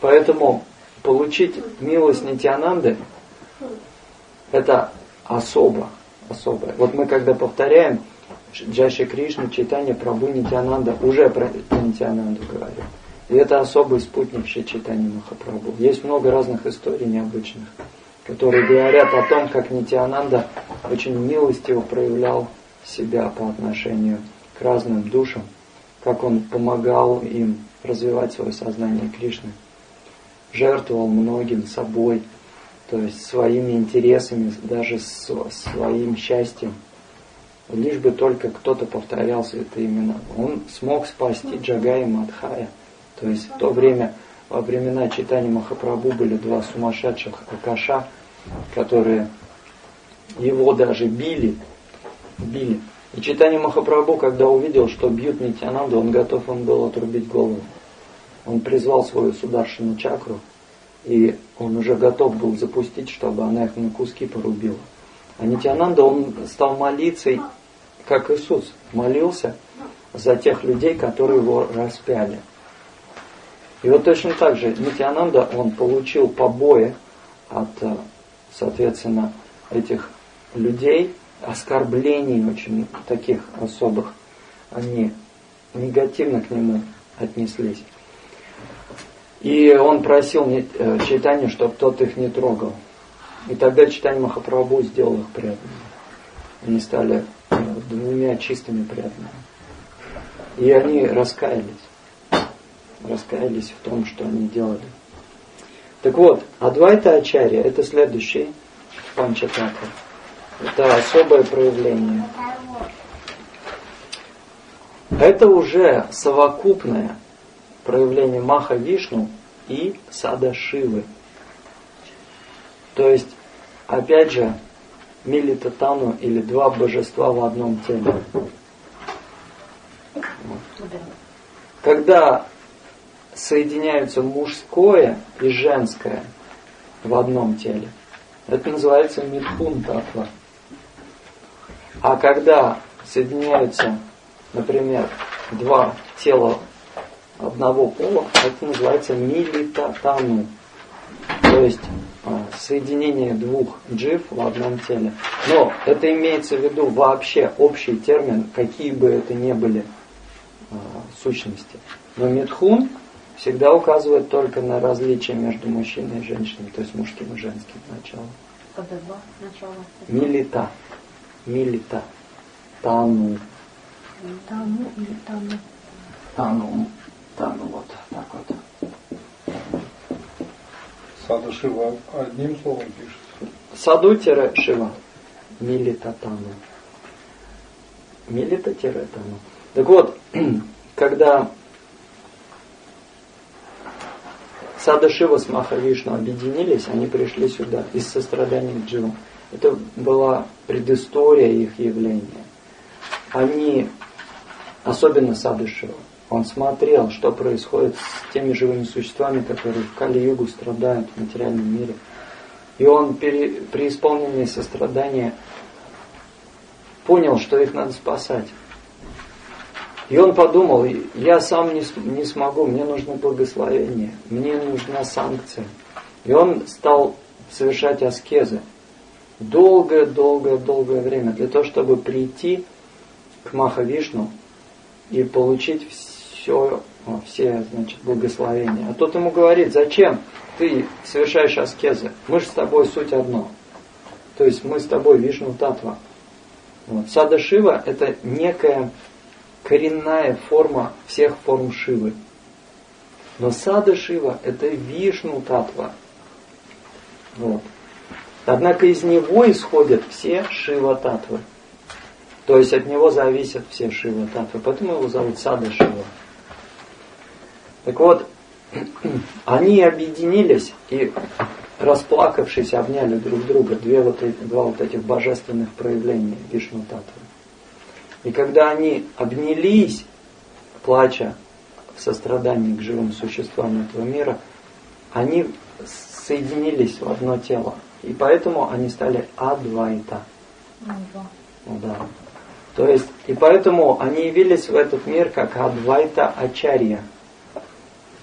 Поэтому получить милость Нитьянанды это особое. Вот мы когда повторяем Джай Шри Кришна, Чайтанья Прабху, Нитьянанда, уже про Нитьянанду говорим. И это особый спутник Шри Чайтаньи Махапрабху. Есть много разных историй необычных, которые говорят о том, как Нитьянанда очень милостиво проявлял себя по отношению к разным душам, как он помогал им развивать свое сознание Кришны, жертвовал многим собой, то есть своими интересами, даже своим счастьем, лишь бы только кто-то повторял святые имена. Он смог спасти Джагая и Мадхая. То есть в то время, во времена Чайтаньи Махапрабху, были два сумасшедших Акаша, которые его даже били. И Чайтанья Махапрабху, когда увидел, что бьют Нитьянанду, он был отрубить голову. Он призвал свою Сударшину чакру, и он уже готов был запустить, чтобы она их на куски порубила. А Нитьянанда, он стал молиться, как Иисус молился за тех людей, которые его распяли. И вот точно так же Нитьянанда, он получил побои от, соответственно, этих людей, оскорблений очень таких особых. Они негативно к нему отнеслись. И он просил Чайтанью, чтобы тот их не трогал. И тогда Чайтанья Махапрабху сделал их преданными. Они стали двумя чистыми преданными. И они раскаялись в том, что они делали. Так вот, Адвайта Ачарья — это следующий Панчататтва. Это особое проявление. Это уже совокупное проявление Маха Вишну и Садашивы. То есть, опять же, Милита Тану, или два божества в одном теле. Когда соединяются мужское и женское в одном теле, это называется Митхун Татва. А когда соединяются, например, два тела одного пола, это называется Милита Тану. То есть соединение двух джив в одном теле. Но это имеется в виду вообще общий термин, какие бы это ни были сущности. Но Митхун всегда указывает только на различие между мужчиной и женщиной, то есть мужским и женским началом. Когда два начала? Милита. Тану. Тану или тану? Тану, вот так вот. Саду Шива одним словом пишется. Саду-Шива. Милита Тану. Милита-Тану. Так вот, когда Сада Шива с Махавишну объединились, они пришли сюда из сострадания к дживам. Это была предыстория их явления. Они, особенно Сада Шива, он смотрел, что происходит с теми живыми существами, которые в Кали-югу страдают в материальном мире. И он при исполнении сострадания понял, что их надо спасать. И он подумал, я сам не смогу, мне нужно благословение, мне нужна санкция. И он стал совершать аскезы. Долгое время для того, чтобы прийти к Махавишну и получить все благословения. А тот ему говорит, зачем ты совершаешь аскезы? Мы же с тобой суть одно. То есть мы с тобой Вишну Татва. Вот. Сада Шива — это некая коренная форма всех форм Шивы. Но Сада Шива — это Вишну Татва. Вот. Однако из него исходят все Шива Татвы. То есть от него зависят все Шива Татвы. Поэтому его зовут Сада Шива. Так вот, они объединились и, расплакавшись, обняли друг друга. Два вот этих божественных проявления Вишну Татвы. И когда они обнялись, плача в сострадании к живым существам этого мира, они соединились в одно тело. И поэтому они стали Адвайта. Да. То есть, и поэтому они явились в этот мир как Адвайта Ачарья.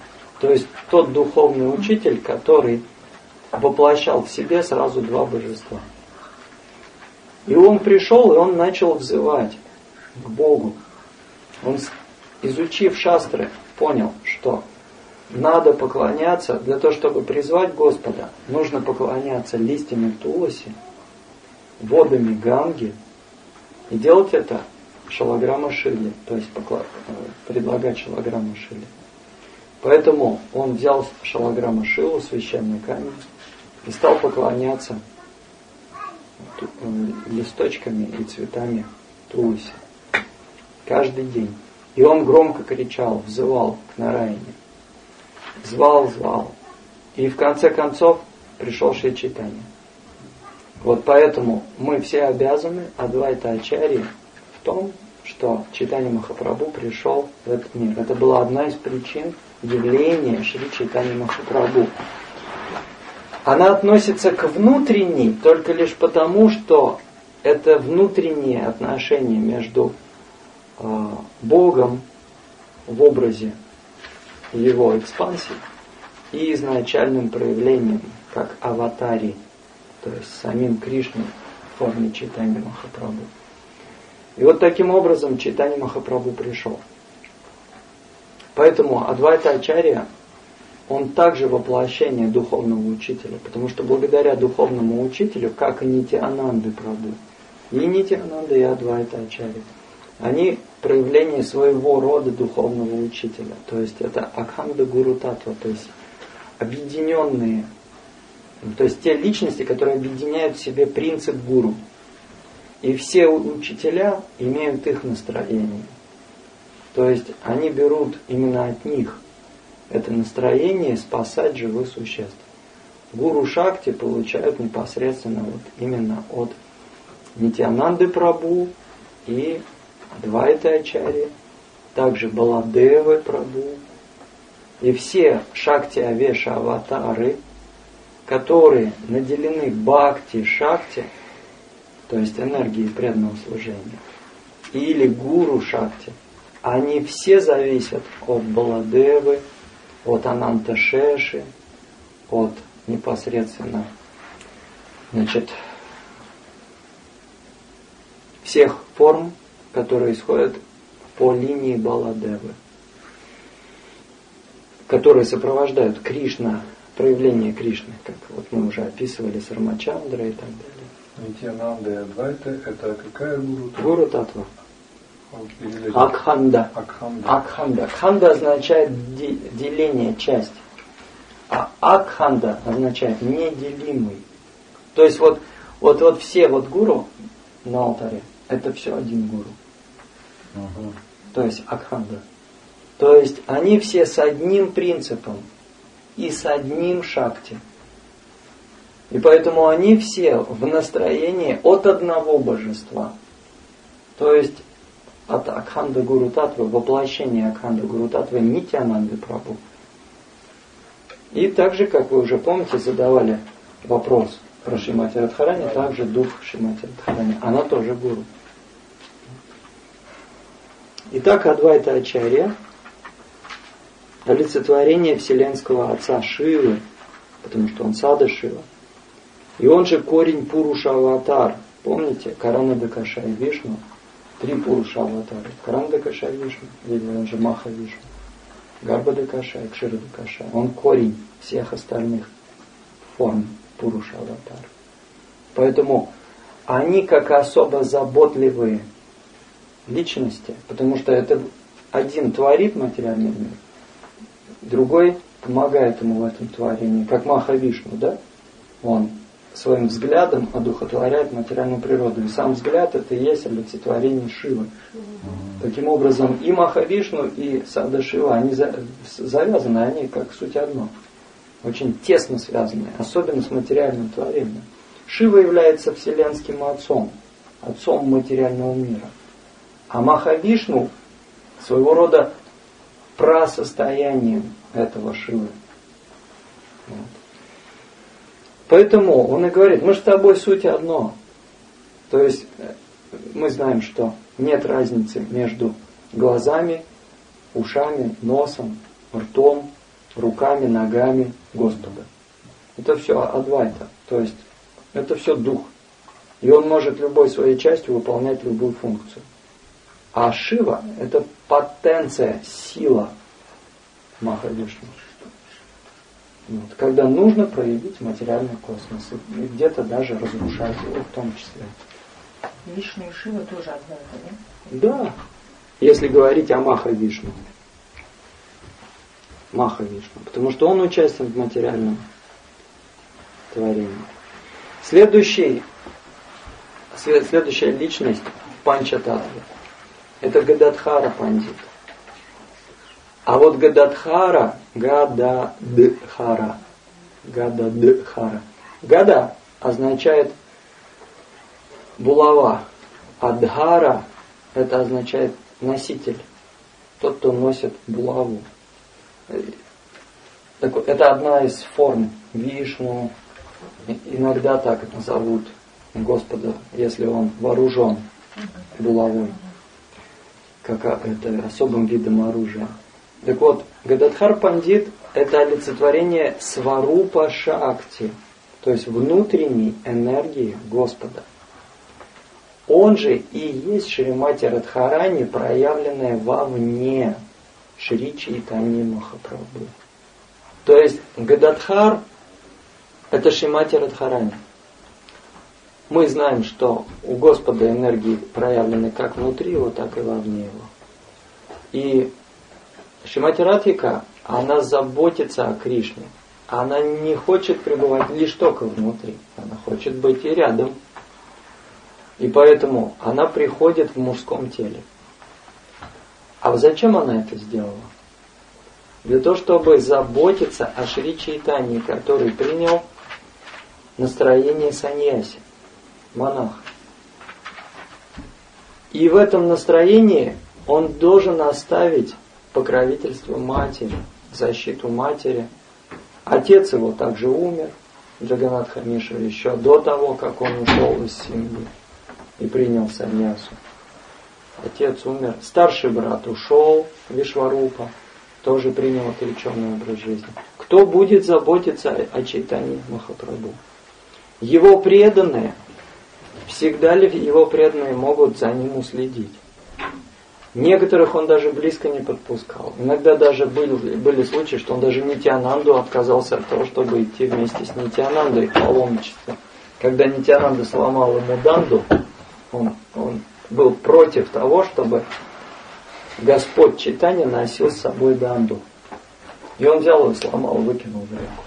То есть тот духовный учитель, который воплощал в себе сразу два божества. И он пришел, и он начал взывать к Богу. Он, изучив шастры, понял, что надо поклоняться, для того, чтобы призвать Господа, нужно поклоняться листьями туласи, водами Ганги, и делать это шалаграма шили, то есть предлагать шалаграма шили. Поэтому он взял шалаграма шилу, священный камень, и стал поклоняться листочками и цветами туласи каждый день. И он громко кричал, взывал к Нараяне. Звал. И в конце концов пришел Шри Чайтанья. Вот поэтому мы все обязаны Адвайта Ачарьи в том, что Чайтанья Махапрабху пришел в этот мир. Это была одна из причин явления Шри Чайтанья Махапрабху. Она относится к внутренней только лишь потому, что это внутренние отношения между Богом в образе Его экспансии и изначальным проявлением, как аватари, то есть самим Кришной в форме Чайтаньи Махапрабху. И вот таким образом Чайтанья Махапрабху пришел. Поэтому Адвайта Ачарья, он также воплощение духовного учителя, потому что благодаря духовному учителю, как и Нитьянанды Прабху, и Нитьянанда, и Адвайта Ачарья, они проявление своего рода духовного учителя. То есть это Акханда Гуру Татва, то есть объединенные, то есть те личности, которые объединяют в себе принцип гуру. И все учителя имеют их настроение. То есть они берут именно от них это настроение спасать живых существ. Гуру Шакти получают непосредственно вот именно от Нитьянанды Прабху и Адвайта Ачарьи, также Баладевы Прабху и все Шакти Авеша аватары, которые наделены Бхакти Шакти, то есть энергией преданного служения, или Гуру Шакти, они все зависят от Баладевы, от Ананта Шеши, от непосредственно, всех форм, которые исходят по линии Баладевы, которые сопровождают Кришна, проявление Кришны, как вот мы уже описывали с Рамачандрой и так далее. Нитьянанда и Адвайта — это какая гуру? Гуру Татва. Акханда. Акханда. Кханда означает деление, часть. А Акханда означает неделимый. То есть вот все гуру на алтаре, это все один гуру. То есть Акханда. То есть они все с одним принципом и с одним шакти. И поэтому они все в настроении от одного божества. То есть от Акханда Гуру Татвы, воплощение Акханда Гуру Татвы Нитьянанды Прабху. И так же, как вы уже помните, задавали вопрос про Шримати Радхарани, также дух Шримати Радхарани. Она тоже гуру. Итак, Адвайта Ачарья, олицетворение вселенского отца Шивы, потому что он Сада Шива. И он же корень Пуруша Аватар. Помните, Карана Дакаша и Вишну? 3 Пуруша Аватара. Карана Дакаша и Вишну, или он же Маха Вишну. Гарба Дакаша и Кшира Дакаша. Он корень всех остальных форм Пуруша Аватара. Поэтому они как особо заботливые личности, потому что это один творит материальный мир, другой помогает ему в этом творении, как Маха Вишну, да? Он своим взглядом одухотворяет материальную природу. И сам взгляд — это и есть олицетворение Шивы. Таким образом, и Маха Вишну, и Сада Шива, они завязаны, они как суть одно. Очень тесно связаны, особенно с материальным творением. Шива является вселенским отцом, отцом материального мира. А Маха Вишну своего рода прасостоянием этого Шивы. Вот. Поэтому он и говорит, мы же с тобой суть одно. То есть мы знаем, что нет разницы между глазами, ушами, носом, ртом, руками, ногами Господа. Это все Адвайта, то есть это все дух. И он может любой своей частью выполнять любую функцию. А Шива – это потенция, сила Махавишну. Вот. Когда нужно проявить материальный космос. И где-то даже разрушать его в том числе. Вишну и Шива тоже одно это, да? Да. Если говорить о Махавишну. Махавишну. Потому что он участвует в материальном творении. Следующая личность в Панчататтве – это Гададхара Пандит. А вот Гададхара, Гададхара. Гада означает булава, а Дхара это означает носитель, тот, кто носит булаву. Это одна из форм Вишну. Иногда так это зовут Господа, если он вооружен булавой, как это особым видом оружия. Так вот, Гададхар Пандит – это олицетворение Сварупа Шакти, то есть внутренней энергии Господа. Он же и есть Шримати Радхарани, проявленная вовне Шри Чайтаньи Махапрабху. То есть Гададхар – это Шримати Радхарани. Мы знаем, что у Господа энергии проявлены как внутри его, так и вовне его. И Шримати Радхика, она заботится о Кришне. Она не хочет пребывать лишь только внутри. Она хочет быть и рядом. И поэтому она приходит в мужском теле. А зачем она это сделала? Для того, чтобы заботиться о Шри Чайтанье, который принял настроение саньяси, монах. И в этом настроении он должен оставить покровительство матери, защиту матери. Отец его также умер, Джаганатха Мишра, еще до того, как он ушел из семьи и принял саньясу. Отец умер. Старший брат ушел, Вишварупа, тоже принял отреченный образ жизни. Кто будет заботиться о Чайтанье Махапрабху? Его преданные, всегда ли его преданные могут за ним уследить? Некоторых он даже близко не подпускал. Иногда даже были случаи, что он даже Нитьянанду отказался от того, чтобы идти вместе с Нитьянандой в паломничество. Когда Нитьянанда сломал ему данду, он был против того, чтобы Господь Чайтанья носил с собой данду. И он взял и сломал, выкинул в реку.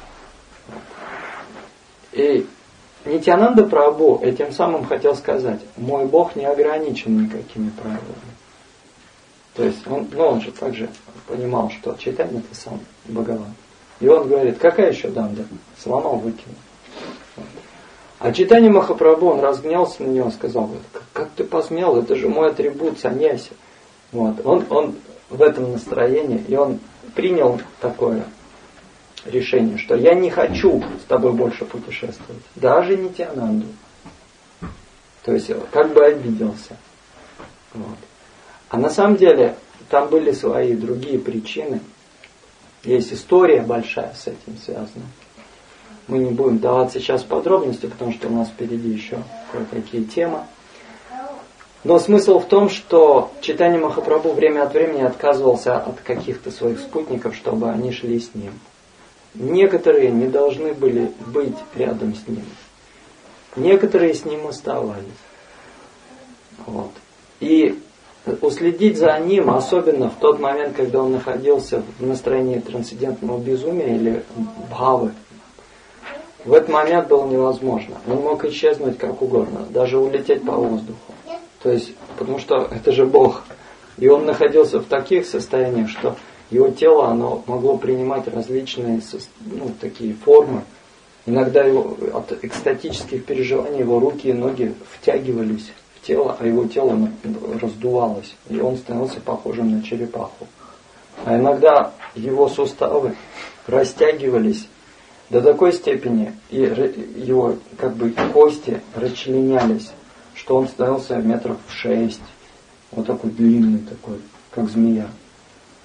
И Нитьянанда Прабху этим самым хотел сказать: мой Бог не ограничен никакими правилами. То есть он же также понимал, что Чайтанья это сам Бхагаван. И он говорит: какая еще данда? Сломал, выкинул. А Чайтанья Махапрабху, он разгнялся на него, сказал: как ты посмел, это же мой атрибут саньяси. Вот. Он в этом настроении, и он принял такое решение, что я не хочу с тобой больше путешествовать. Даже Нитьянанду. То есть как бы обиделся. Вот. А на самом деле там были свои другие причины. Есть история большая с этим связана. Мы не будем даваться сейчас в подробности, потому что у нас впереди еще кое-какие темы. Но смысл в том, что Чайтанья Махапрабху время от времени отказывался от каких-то своих спутников, чтобы они шли с ним. Некоторые не должны были быть рядом с ним. Некоторые с ним оставались. Вот. И уследить за ним, особенно в тот момент, когда он находился в настроении трансцендентного безумия или бхавы, в этот момент было невозможно. Он мог исчезнуть как угодно, даже улететь по воздуху. То есть, потому что это же Бог. И он находился в таких состояниях, что его тело, оно могло принимать различные такие формы. Иногда от экстатических переживаний его руки и ноги втягивались в тело, а его тело раздувалось. И он становился похожим на черепаху. А иногда его суставы растягивались до такой степени, и его кости расчленялись, что он становился метров в 6. Вот такой длинный такой, как змея. То есть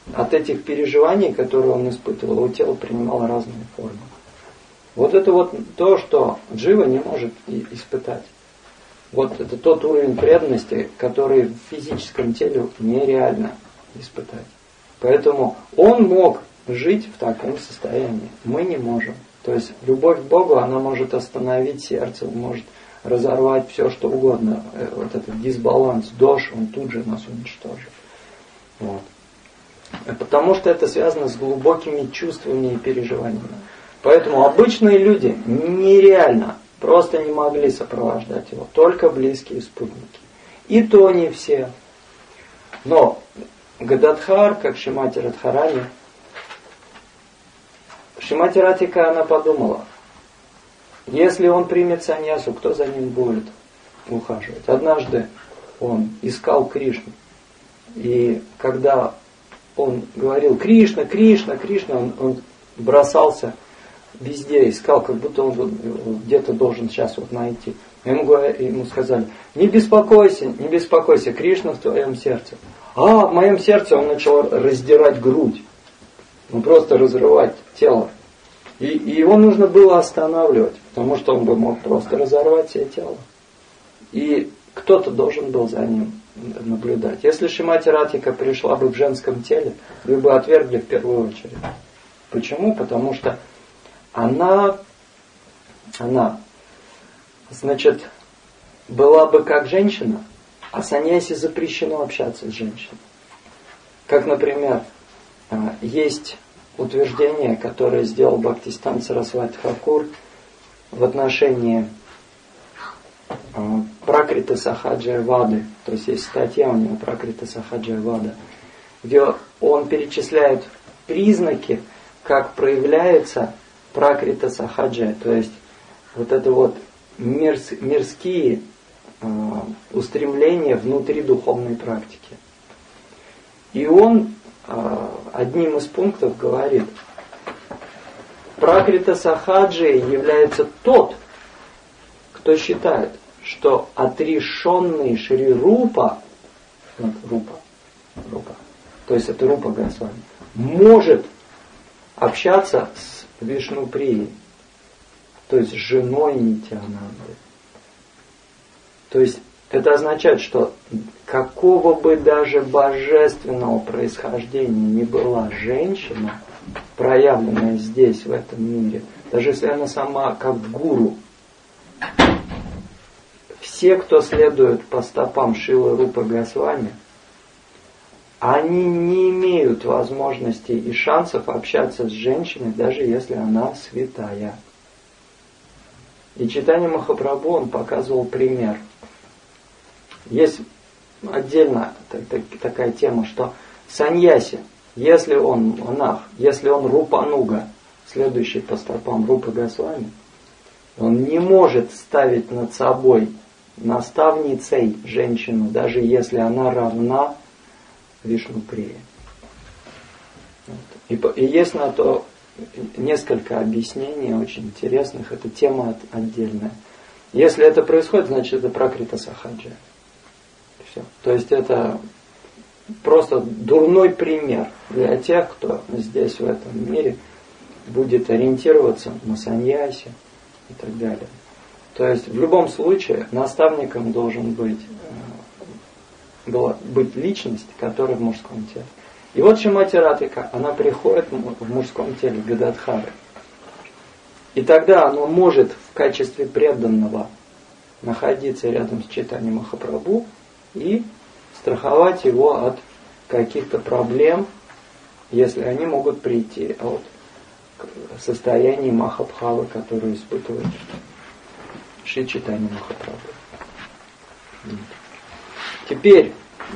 от этих переживаний, которые он испытывал, его тело принимало разные формы. Вот это вот то, что джива не может испытать. Вот это тот уровень преданности, который в физическом теле нереально испытать. Поэтому он мог жить в таком состоянии. Мы не можем. То есть любовь к Богу, она может остановить сердце, может разорвать все, что угодно. Вот этот дисбаланс, дош, он тут же нас уничтожит. Вот. Потому что это связано с глубокими чувствами и переживаниями. Поэтому обычные люди нереально, просто не могли сопровождать его. Только близкие спутники. И то не все. Но Гададхар, как Шримати Радхарани, Шримати Радхика, она подумала, если он примет саньясу, кто за ним будет ухаживать? Однажды он искал Кришну. И когда он говорил «Кришна, Кришна, Кришна», он бросался везде, искал, как будто он где-то должен сейчас вот найти. Ему сказали: не беспокойся, Кришна в твоем сердце. А в моем сердце он начал раздирать грудь. Просто разрывать тело. И его нужно было останавливать, потому что он бы мог просто разорвать себе тело. И кто-то должен был за ним наблюдать. Если Шримати Радхика пришла бы в женском теле, вы бы отвергли в первую очередь. Почему? Потому что она, значит, была бы как женщина, а саньяси запрещено общаться с женщиной. Как, например, есть утверждение, которое сделал Бхактистан Сарасвати Тхакур в отношении Пракрита Сахаджая Вады. То есть есть статья у него Пракрита Сахаджая Вада, где он перечисляет признаки, как проявляется Пракрита Сахаджая, то есть вот это вот мирские устремления внутри духовной практики. И он одним из пунктов говорит: Пракрита Сахаджей является тот, кто считает, что отрешенный Шри Рупа, то есть это Рупа Госвами, может общаться с Вишнуприей, то есть с женой Нитьянанды. То есть это означает, что какого бы даже божественного происхождения ни была женщина, проявленная здесь, в этом мире, даже если она сама как гуру, все, кто следует по стопам Шрилы Рупы Госвами, они не имеют возможности и шансов общаться с женщиной, даже если она святая. И Чайтанья Махапрабху, он показывал пример. Есть отдельно такая тема, что саньяси, если он монах, если он рупануга, следующий по стопам Рупы Госвами, он не может ставить над собой наставницей женщину, даже если она равна Вишнуприе. И есть на то несколько объяснений очень интересных. Это тема отдельная. Если это происходит, значит это Пракрита Сахаджая. Все. То есть это просто дурной пример для тех, кто здесь, в этом мире, будет ориентироваться на саньяси и так далее. То есть в любом случае наставником должен быть личность, которая в мужском теле. И вот Шримати Радхика, она приходит в мужском теле Гададхары. И тогда она может в качестве преданного находиться рядом с Чайтаньей Махапрабху и страховать его от каких-то проблем, если они могут прийти от состояния Махабхавы, которое испытывает Шри Чайтанья Махапрабху. Теперь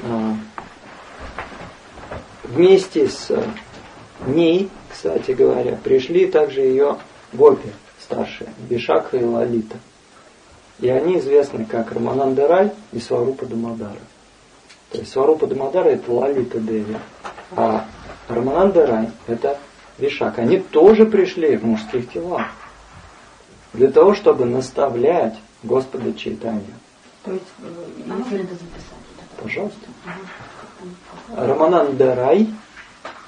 вместе с ней, кстати говоря, пришли также ее гопи старшие, Вишакха и Лалита. И они известны как Рамананда Рай и Сварупа Дамодара. То есть Сварупа Дамодара это Лалита Деви, а Рамананда Рай это Вишакха. Они тоже пришли в мужских телах для того, чтобы наставлять Господа Чайтанью. То есть, если это записать. Пожалуйста. Рамананда Рай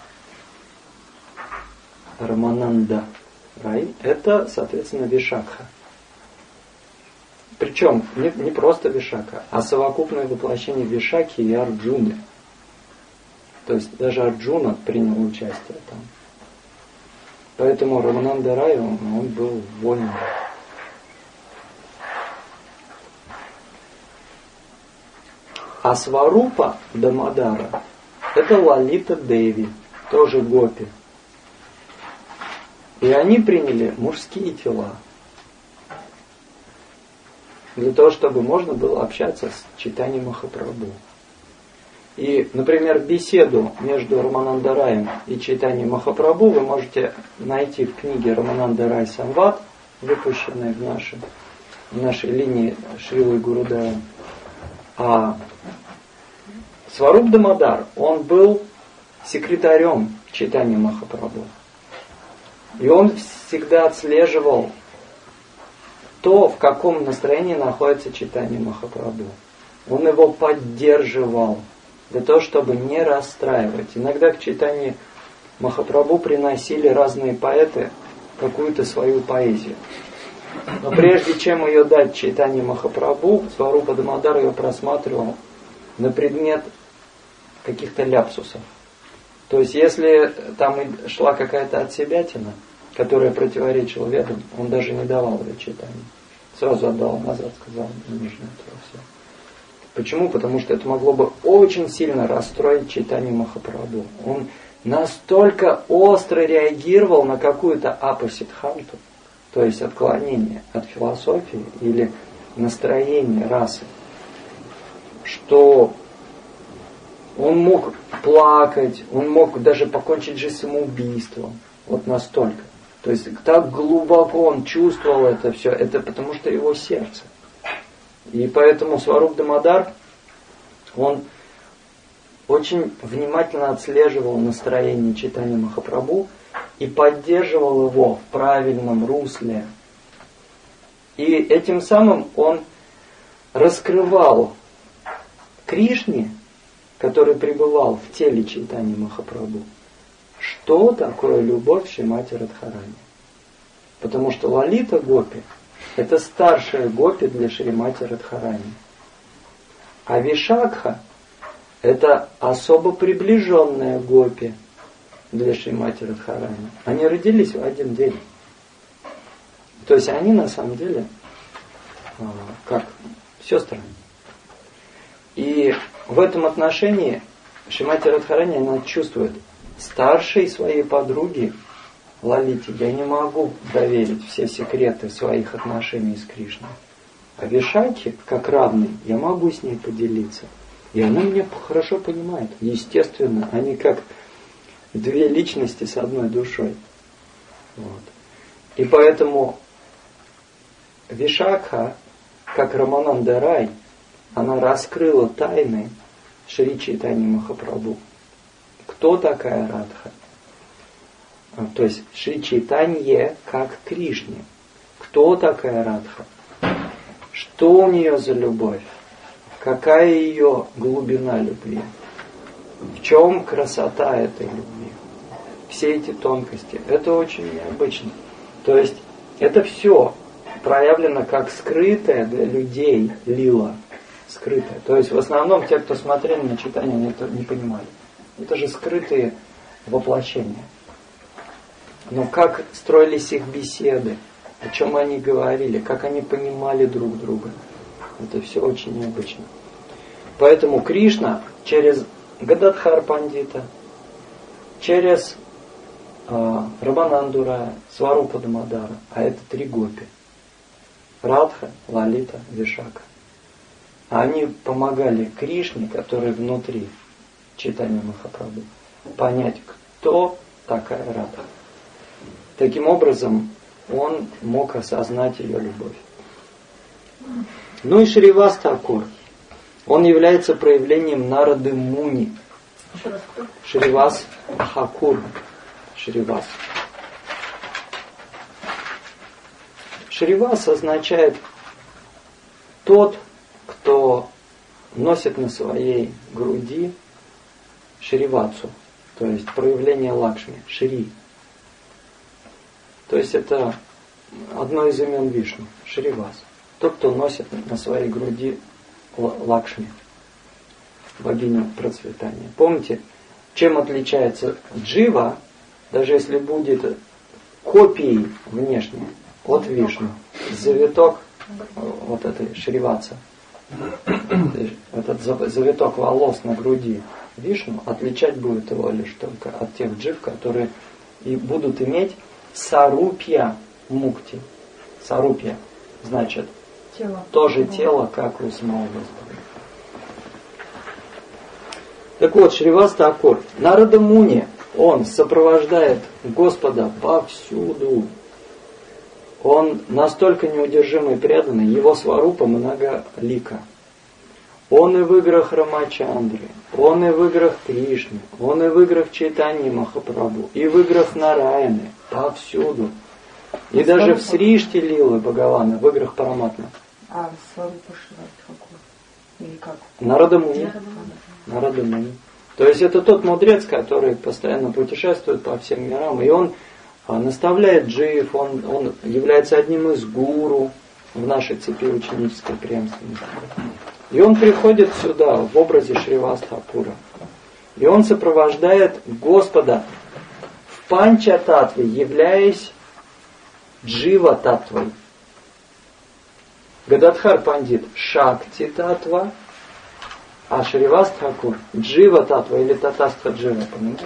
Рамананда Рай, это, соответственно, Вишакха. Причем не просто Вишакха, а совокупное воплощение Вишакхи и Арджуны. То есть даже Арджуна принял участие там. Поэтому Рамананда Рай, он был вольным. А Сварупа Дамодара это Лалита Деви, тоже гопи. И они приняли мужские тела. Для того, чтобы можно было общаться с Чайтаньей Махапрабху. И, например, беседу между Рамананда Раем и Чайтаньей Махапрабху вы можете найти в книге Рамананда Рай Самвад, выпущенной в нашей линии Шрилы Гурудева. А Сваруп Дамодар, он был секретарем Чайтаньи Махапрабху. И он всегда отслеживал то, в каком настроении находится Чайтанья Махапрабху. Он его поддерживал для того, чтобы не расстраивать. Иногда к Чайтанье Махапрабху приносили разные поэты какую-то свою поэзию. Но прежде чем ее дать Чайтанье Махапрабху, Сварупа Дамодар ее просматривал на предмет каких-то ляпсусов. То есть, если там шла какая-то отсебятина, которая противоречила ведам, он даже не давал ее Чайтанье. Сразу отдал назад, сказал, не нужно этого все. Почему? Потому что это могло бы очень сильно расстроить Чайтанью Махапрабху. Он настолько остро реагировал на какую-то апасидханту, то есть отклонение от философии или настроение расы, что он мог плакать, он мог даже покончить жизнь самоубийством. Вот настолько. То есть так глубоко он чувствовал это все. Это потому что его сердце. И поэтому Сваруп Дамодар, он очень внимательно отслеживал настроение Чайтаньи Махапрабху и поддерживал его в правильном русле. И этим самым он раскрывал Кришне, который пребывал в теле Чайтаньи Махапрабху, что такое любовь Шримати Радхарани. Потому что Лалита Гопи это старшая гопи для Шримати Радхарани. А Вишакха это особо приближенная гопи для Шримати Радхарани. Они родились в один день. То есть они на самом деле как сестры. И в этом отношении Шримати Радхарани, она чувствует, старшей своей подруги Лалите я не могу доверить все секреты своих отношений с Кришной. А Вишакхе, как равный, я могу с ней поделиться. И она меня хорошо понимает. Естественно, они как две личности с одной душой. Вот. И поэтому Вишакха, как Рамананда Рай, она раскрыла тайны Шри Чайтаньи Махапрабху. Кто такая Радха? То есть Шри Чайтанье как Кришне. Кто такая Радха? Что у нее за любовь? Какая ее глубина любви? В чем красота этой любви? Все эти тонкости. Это очень необычно. То есть это все проявлено как скрытое для людей лила. Скрытое. То есть в основном те, кто смотрели на читание, они это не понимали. Это же скрытые воплощения. Но как строились их беседы, о чем они говорили, как они понимали друг друга. Это все очень необычно. Поэтому Кришна через Гададхар Пандита, через Рамананду Рая, Сварупа Дамодара, а это три гопи. Радха, Лалита, Вишакха. Они помогали Кришне, который внутри Чайтаньи Махапрабху, понять, кто такая Радха. Таким образом, он мог осознать ее любовь. Ну и Шривас Такур. Он является проявлением Нарады Муни. Шривас Хакур. Шривас. Шривас означает тот, кто носит на своей груди Шривацу, то есть проявление Лакшми, Шри. То есть это одно из имен Вишну, Шривас. Тот, кто носит на своей груди Лакшми, богиню процветания. Помните, чем отличается Джива, даже если будет копией внешней от Вишну, завиток вот этой Шриваца, этот завиток волос на груди Вишну, отличать будет его лишь только от тех джив, которые и будут иметь сарупья мукти. Сарупья значит тоже тело, как у самого Господа. Так вот, Шривас Такур, Нарада Муни, он сопровождает Господа повсюду. Он настолько неудержимый и преданный, его сварупа многолика. Он и в играх Рамачандры, он и в играх Кришны, он и в играх Чайтаньи Махапрабху, и в играх Нараяны, повсюду. И даже в Сришти Лилы Бхагавана, в играх Параматмы. А сварупа Шривас какой? Или как? Нарада Муни. Нарада Муни. То есть это тот мудрец, который постоянно путешествует по всем мирам, и он наставляет джив, он является одним из гуру в нашей цепи ученической преемственности. И он приходит сюда в образе Шривас Такура. И он сопровождает Господа в Панча-татве, являясь Джива-татвой. Гададхар Пандит Шакти-татва, а Шривас Такур Джива-татва или Татастха Джива, понимаете?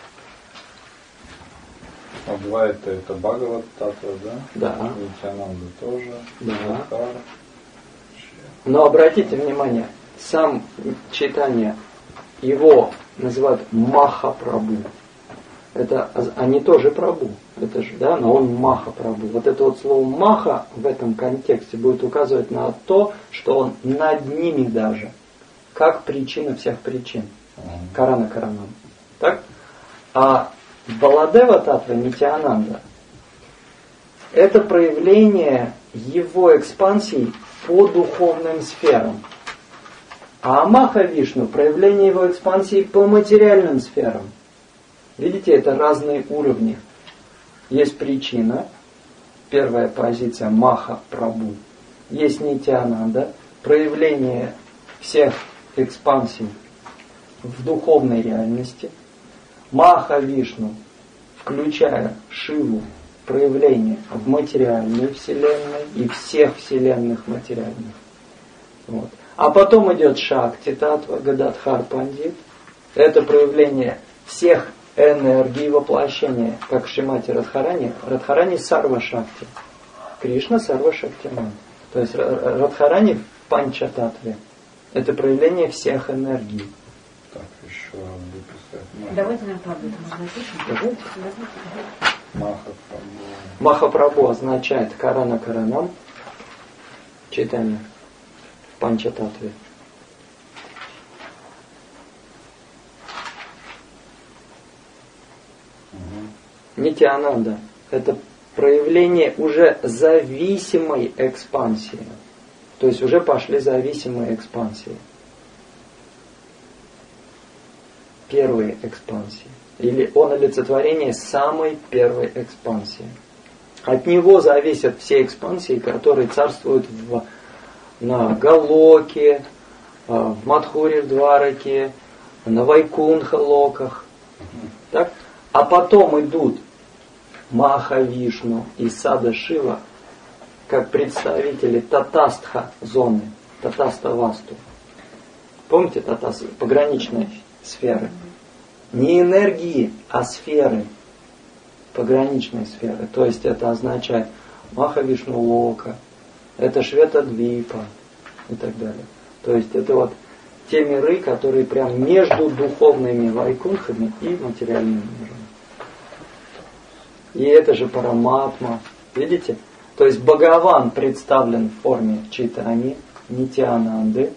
А два это Бхагават Татва, да? Да. Нитьянанда тоже. Да. Гададхар. Но обратите внимание, сам Чайтанья, его называют Махапрабху. Это они тоже Прабху, это же, да, но он Махапрабху. Вот это вот слово Маха в этом контексте будет указывать на то, что он над ними даже, как причина всех причин. Карана Каранам. Так? А Баладева Татва Нитьянанда — это проявление его экспансий по духовным сферам. А Маха Вишну — проявление его экспансии по материальным сферам. Видите, это разные уровни. Есть причина, первая позиция Маха Прабху. Есть Нитьянанда, проявление всех экспансий в духовной реальности. Маха Вишну, включая Шиву, проявление в материальной вселенной и всех вселенных материальных. Вот. А потом идет Шакти Татва, Гададхар Пандит. Это проявление всех энергий воплощения, как в Шримати Радхарани. Радхарани Сарва Шакти. Кришна Сарва Шактиман. То есть Радхарани в Панча-татве. Это проявление всех энергий. Так, еще выписать. Давайте нам правду напишем. Махапрабху. Махапрабху означает Карана Каранам, Чайтанья в Панча-татве. Нитьянанда — это проявление уже зависимой экспансии. То есть уже пошли зависимые экспансии. Первые экспансии. Или он олицетворение самой первой экспансии. От него зависят все экспансии, которые царствуют на Галоке, в Мадхуре, в Двараке, на Вайкунха-локах. Так? А потом идут Маха Вишну и Сада Шива как представители Татастха зоны, Татаста Васту. Помните Татаста? Пограничной сферы. Не энергии, а сферы. Пограничной сферы. То есть это означает Маха Вишну Лока, это Швета Двипа и так далее. То есть это вот те миры, которые прям между духовными вайкунхами и материальными мирами. И это же Параматма. Видите? То есть Бхагаван представлен в форме Чайтани, Нитьянанды.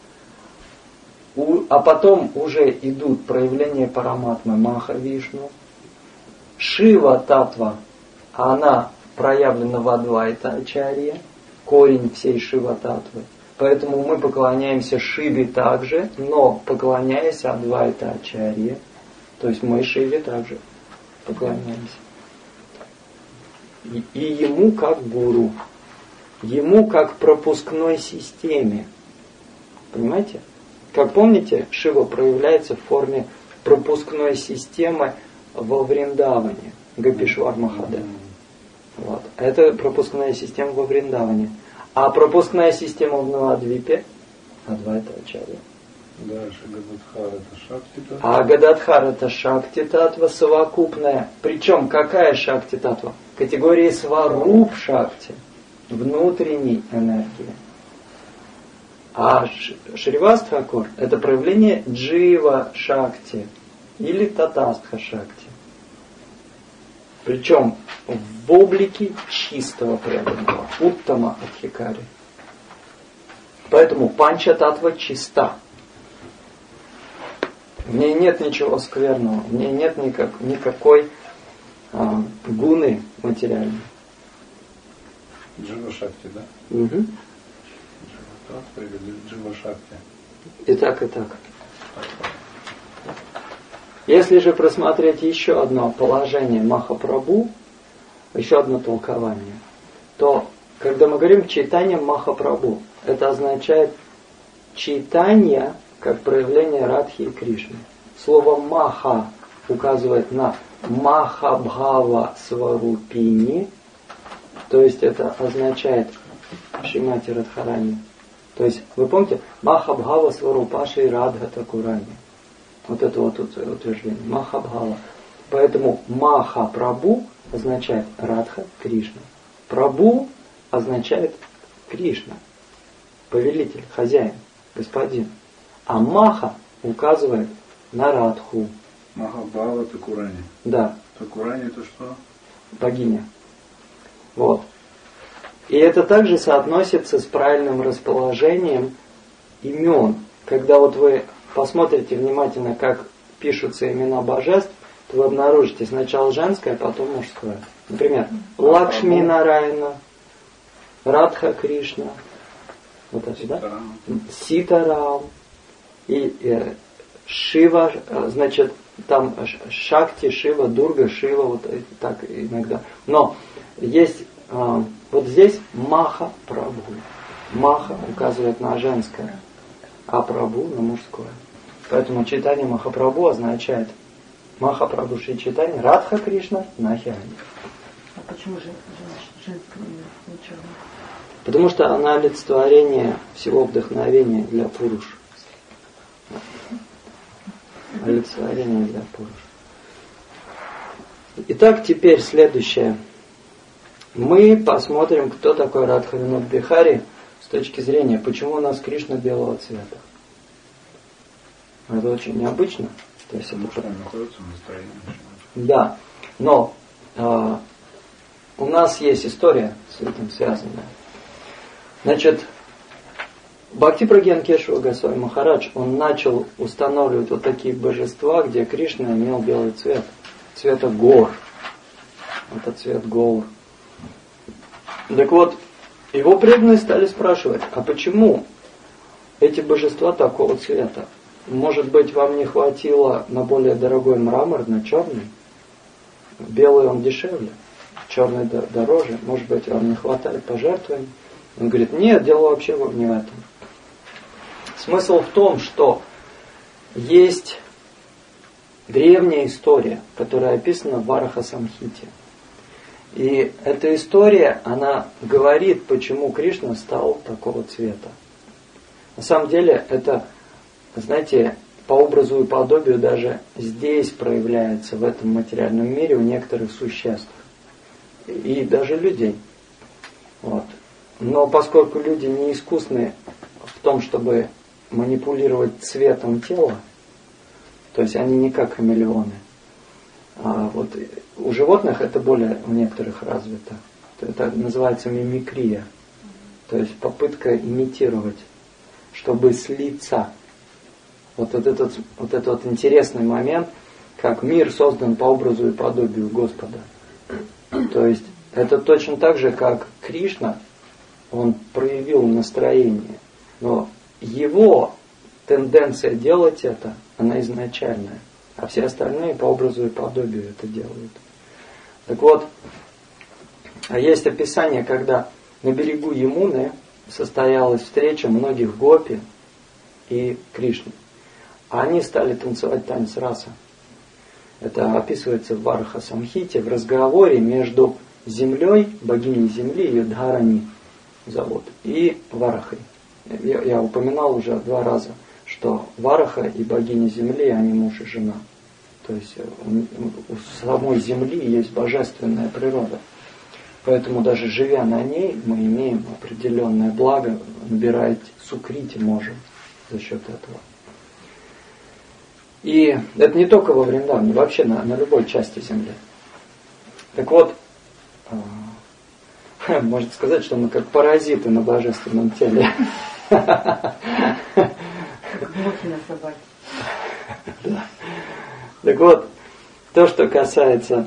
А потом уже идут проявления Параматмы Маха Вишну. Шива Татва, она проявлена в Адвайта Ачарье, корень всей Шива Татвы. Поэтому мы поклоняемся Шиве также, но поклоняясь Адвайта Ачарье. То есть мы Шиве также поклоняемся. И ему как гуру. Ему как пропускной системе. Понимаете? Как помните, Шива проявляется в форме пропускной системы во Вриндаване. Гопишвар Махадев. Вот. Это пропускная система во Вриндаване. А пропускная система в Навадвипе? Адвайта Ачарья. Дальше Гададхар это Шакти-татва. А Гададхар это Шакти-татва совокупная. Причем какая Шакти-татва? Категории Сваруб Шакти. Внутренней энергии. А Шривастхакур это проявление Джива Шакти или Татастха Шакти. Причем в облике чистого преданного. Уттама Адхикари. Поэтому Панча-татва чиста. В ней нет ничего скверного, в ней нет никакой гуны материальной. Джива-шакти, да? Угу. Джива-татва или Джива-шакти? И так, и так. Если же просмотреть еще одно положение Махапрабху, еще одно толкование, то когда мы говорим чайтанья Махапрабху, это означает чайтанья как проявление Радхи и Кришны. Слово Маха указывает на Махабхава Сварупини, то есть это означает Шримати Радхарани. То есть, вы помните, Махабхава Сварупаши Радха Такурани. Вот это вот утверждение. Махабхава. Поэтому Маха Прабху означает Радха Кришна. Прабху означает Кришна. Повелитель, хозяин, господин. А Маха указывает на Радху. Махабхава Такурани. Да. Такурани это что? Богиня. Вот. И это также соотносится с правильным расположением имен. Когда вот вы посмотрите внимательно, как пишутся имена божеств, то вы обнаружите сначала женское, потом мужское. Например, Лакшми Нарайна, Радха Кришна, вот это, да? Ситарам и Шива, значит, там Шакти, Шива, Дурга, Шива, вот так иногда. Но есть вот здесь Маха Прабху. Маха указывает на женское, а Прабху на мужское. Поэтому читание Махапрабху означает Махапрабху Шри Чайтанья Радха Кришна Нахиани. А почему же женское ничего? Потому что она олицетворение всего вдохновения для Пуруш. Олицетворение для Пуруш. Итак, теперь следующее. Мы посмотрим, кто такой Радха Винод Бихари с точки зрения, почему у нас Кришна белого цвета. Это очень необычно. То есть это находится в настроении. Да, но у нас есть история с этим связанная. Значит, Бхакти Прагьян Кешава Госвами Махарадж, он начал устанавливать вот такие божества, где Кришна имел белый цвет. Цвета гор. Это цвет гор. Так вот, его преданные стали спрашивать, а почему эти божества такого цвета? Может быть, вам не хватило на более дорогой мрамор, на черный? Белый он дешевле, черный дороже. Может быть, вам не хватает пожертвований? Он говорит, нет, дело вообще не в этом. Смысл в том, что есть древняя история, которая описана в Вараха Самхите. И эта история, она говорит, почему Кришна стал такого цвета. На самом деле, это, знаете, по образу и подобию даже здесь проявляется, в этом материальном мире, у некоторых существ. И даже людей. Вот. Но поскольку люди не искусны в том, чтобы манипулировать цветом тела, то есть они не как хамелеоны, а вот у животных это более у некоторых развито. Это называется мимикрия. То есть попытка имитировать, чтобы слиться. Вот этот интересный момент, как мир создан по образу и подобию Господа. То есть это точно так же, как Кришна, он проявил настроение, но его тенденция делать это, она изначальная, а все остальные по образу и подобию это делают. Так вот, Есть описание, когда на берегу Ямуны состоялась встреча многих гопи и Кришны. А они стали танцевать танец раса. Это описывается в Вараха Самхите, в разговоре между землей, богиней земли, ее Дхарани зовут, и Варахой. Я упоминал уже 2 раза, что Вараха и богиня земли, они муж и жена. То есть у самой земли есть божественная природа. Поэтому даже живя на ней, мы имеем определенное благо, набирать сукрити можем за счет этого. И это не только во Вриндаване, вообще на любой части земли. Так вот, можно сказать, что мы как паразиты на божественном теле. Как мухи на собаке. Да. Так вот, то, что касается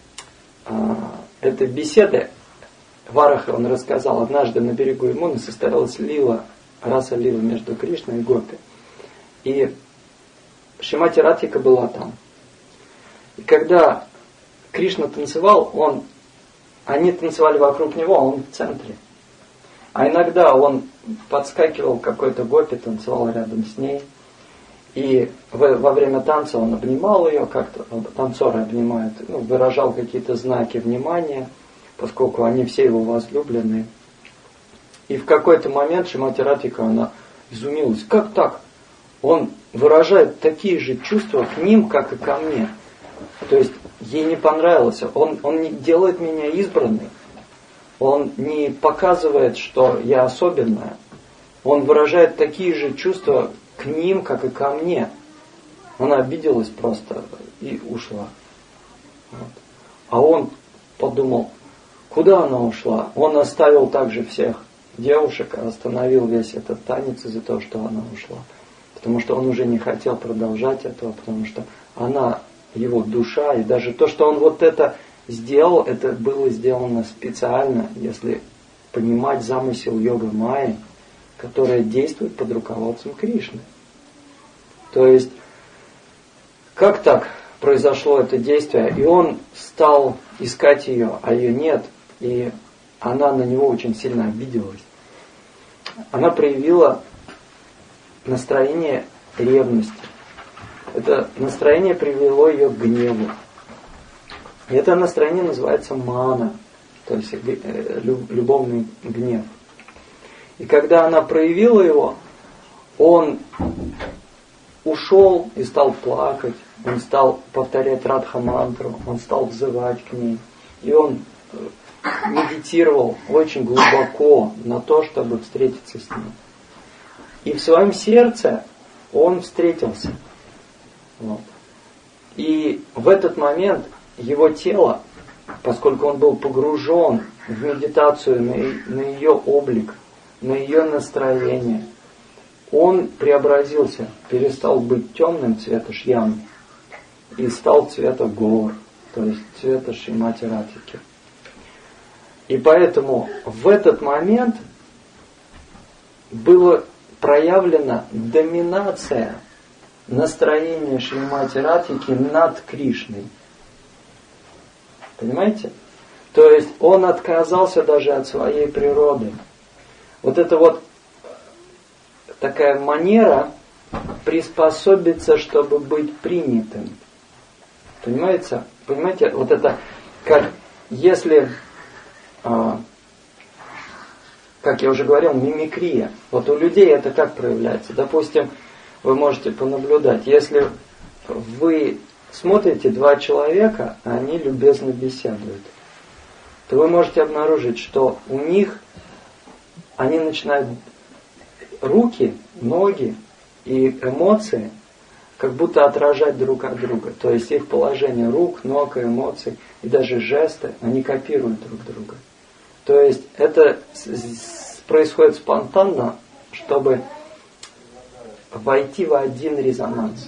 этой беседы, Вараха, он рассказал, однажды на берегу Ямуны состоялась раса лила между Кришной и Гопи. И Шримати Радхика была там. И когда Кришна танцевал, они танцевали вокруг него, а он в центре. А иногда он подскакивал к какой-то гопи, танцевал рядом с ней. И во время танца он обнимал ее, как-то танцоры обнимают, выражал какие-то знаки внимания, поскольку они все его возлюбленные. И в какой-то момент Шримати Радхика, она изумилась. Как так? Он выражает такие же чувства к ним, как и ко мне. То есть ей не понравилось. Он не делает меня избранной. Он не показывает, что я особенная. Он выражает такие же чувства к ним, как и ко мне. Она обиделась просто и ушла. Вот. А он подумал, куда она ушла? Он оставил также всех девушек, остановил весь этот танец из-за того, что она ушла. Потому что он уже не хотел продолжать этого, потому что она его душа, и даже то, что он вот это сделал, это было сделано специально, если понимать замысел йога майи, которая действует под руководством Кришны. То есть, как так произошло это действие? И он стал искать ее, а ее нет, и она на него очень сильно обиделась. Она проявила настроение ревности. Это настроение привело ее к гневу. И это настроение называется мана, то есть любовный гнев. И когда она проявила его, он ушел и стал плакать, он стал повторять радха-мантру, он стал взывать к ней. И он медитировал очень глубоко на то, чтобы встретиться с ней. И в своем сердце он встретился. Вот. И в этот момент его тело, поскольку он был погружен в медитацию на ее облик, на ее настроение, он преобразился, перестал быть темным цвета шьямы и стал цвета гор, то есть цвета Шримати Радхики. И поэтому в этот момент была проявлена доминация настроения Шримати Радхики над Кришной. Понимаете? То есть он отказался даже от своей природы. Вот это вот такая манера приспособиться, чтобы быть принятым. Понимаете? Понимаете? Вот это как если, как я уже говорил, мимикрия. Вот у людей это как проявляется? Допустим, вы можете понаблюдать, если вы смотрите 2 человека, они любезно беседуют, то вы можете обнаружить, что у них они начинают руки, ноги и эмоции как будто отражать друг от друга. То есть их положение рук, ног и эмоций, и даже жесты, они копируют друг друга. То есть это происходит спонтанно, чтобы войти в один резонанс.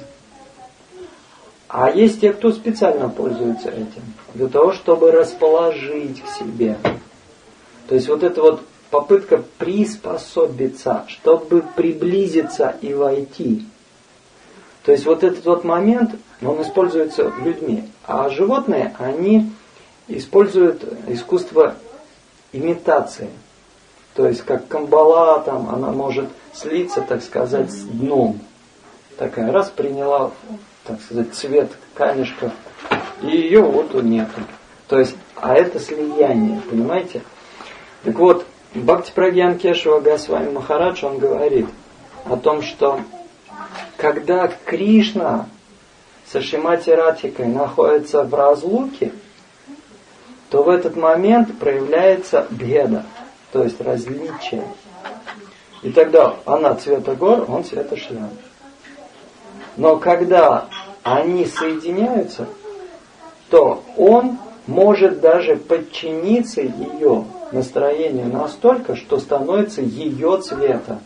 А есть те, кто специально пользуется этим, для того, чтобы расположить к себе. То есть вот эта вот попытка приспособиться, чтобы приблизиться и войти. То есть вот этот вот момент, он используется людьми. А животные, они используют искусство имитация. То есть как камбала, там, она может слиться, так сказать, с дном. Такая раз приняла, так сказать, цвет камешка, и ее вот нету. То есть, а это слияние, понимаете? Так вот, Бхактипрагьян Кешава Госвами Махарадж, он говорит о том, что когда Кришна со Шримати Радхикой находится в разлуке, то в этот момент проявляется беда, то есть различие. И тогда она цвета гор, он цвета шлям. Но когда они соединяются, то он может даже подчиниться ее настроению настолько, что становится ее цвета.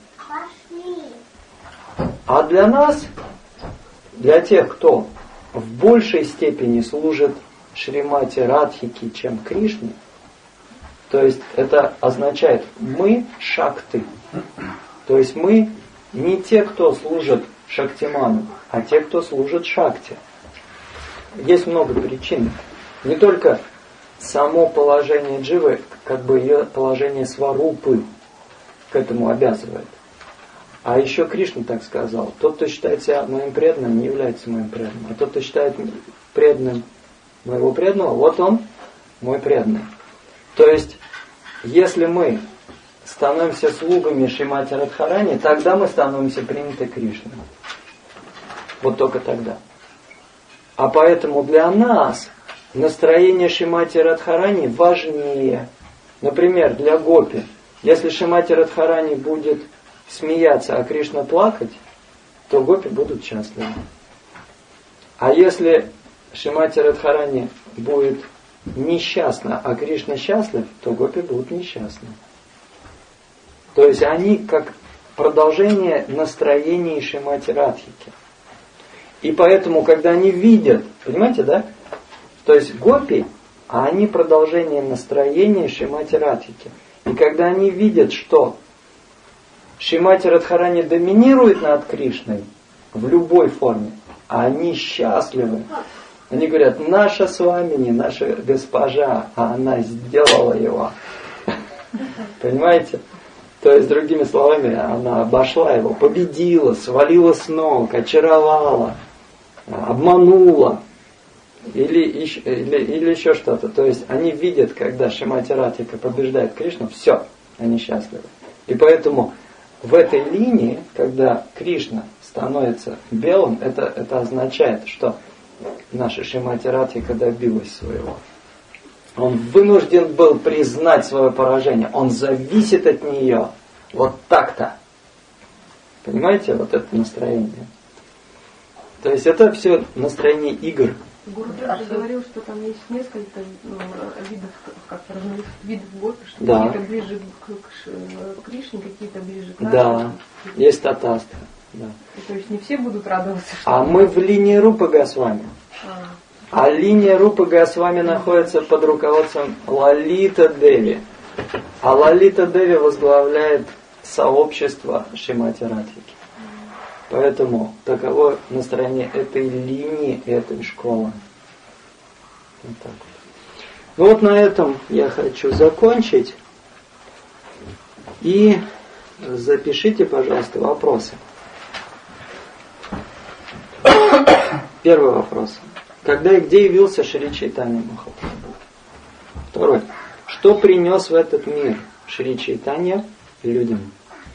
А для нас, для тех, кто в большей степени служит Шримати Радхике, чем Кришне, то есть это означает мы шакты. То есть мы не те, кто служит Шактиману, а те, кто служит Шакти. Есть много причин. Не только само положение дживы, как бы ее положение сварупы к этому обязывает. А еще Кришна так сказал: тот, кто считает себя моим преданным, не является моим преданным. А тот, кто считает преданным моего преданного, вот он мой преданный. То есть, если мы становимся слугами Шримати Радхарани, тогда мы становимся приняты Кришной. Вот только тогда. А поэтому для нас настроение Шримати Радхарани важнее. Например, для гопи. Если Шримати Радхарани будет смеяться, а Кришна плакать, то гопи будут счастливы. А если Шримати Радхарани будет несчастна, а Кришна счастлив, то гопи будут несчастны. То есть они как продолжение настроения Шримати Радхики. И поэтому, когда они видят, понимаете, да? То есть гопи, а они продолжение настроения Шримати Радхики. И когда они видят, что Шримати Радхарани доминирует над Кришной в любой форме, а они счастливы, они говорят: наша с вами не наша госпожа, а она сделала его. Понимаете? То есть, другими словами, она обошла его, победила, свалила с ног, очаровала, обманула или еще что-то. То есть они видят, когда Шримати Радхика побеждает Кришну, все, они счастливы. И поэтому в этой линии, когда Кришна становится белым, это означает, что наша Шримати Радхика добилась своего. Он вынужден был признать свое поражение. Он зависит от нее. Вот так-то. Понимаете, вот это настроение. То есть это все настроение игр. Гурдев же говорил, что там есть несколько видов, как видов гопи, что да. Какие-то ближе к Кришне, какие-то ближе к Да, есть татастха. Да. То есть не все будут радоваться. Что а мы в линии Рупы Госвами. А линия Рупы Госвами находится под руководством Лалита Деви. А Лалита Деви возглавляет сообщество Шримати Радхики. Поэтому таково настроение этой линии, этой школы. Вот так вот. Ну вот на этом я хочу закончить. И запишите, пожалуйста, вопросы. Первый вопрос. Когда и где явился Шри Чайтанья Махапрабху? Второй. Что принес в этот мир Шри Чайтанья людям?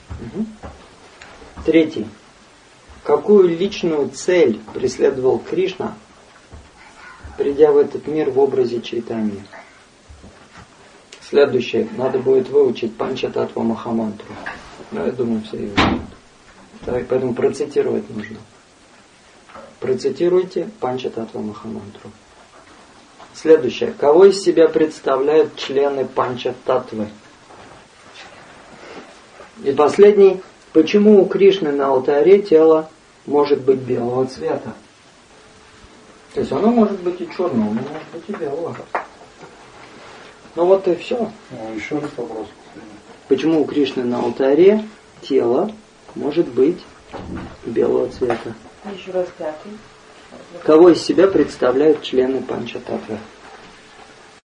Третий. Какую личную цель преследовал Кришна, придя в этот мир в образе Чайтаньи? Следующее. Надо будет выучить Панчататтва Махамантру. Но я думаю, все ее знают. Поэтому процитировать нужно. Процитируйте Панчататтва Махамантру. Следующее. Кого из себя представляют члены Панчататтвы? И последний. Почему у Кришны на алтаре тело может быть белого цвета? То есть оно может быть и черного, оно может быть и белого. Ну вот и все. Еще раз вопрос. Почему у Кришны на алтаре тело может быть белого цвета? Еще раз пятый. Кого из себя представляют члены Панчататтвы?